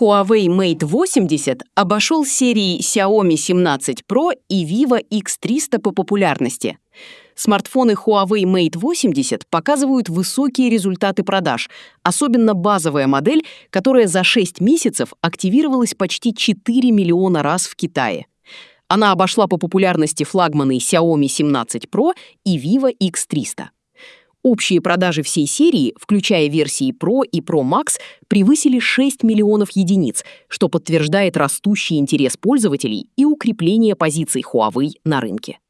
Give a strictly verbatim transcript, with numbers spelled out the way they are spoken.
Huawei Mate восемьдесят обошел серии Xiaomi семнадцать Pro и Vivo икс триста по популярности. Смартфоны Huawei Mate восемьдесят показывают высокие результаты продаж, особенно базовая модель, которая за шесть месяцев активировалась почти четыре миллиона раз в Китае. Она обошла по популярности флагманы Xiaomi семнадцать Pro и Vivo икс триста. Общие продажи всей серии, включая версии Pro и Pro Max, превысили шесть миллионов единиц, что подтверждает растущий интерес пользователей и укрепление позиций Huawei на рынке.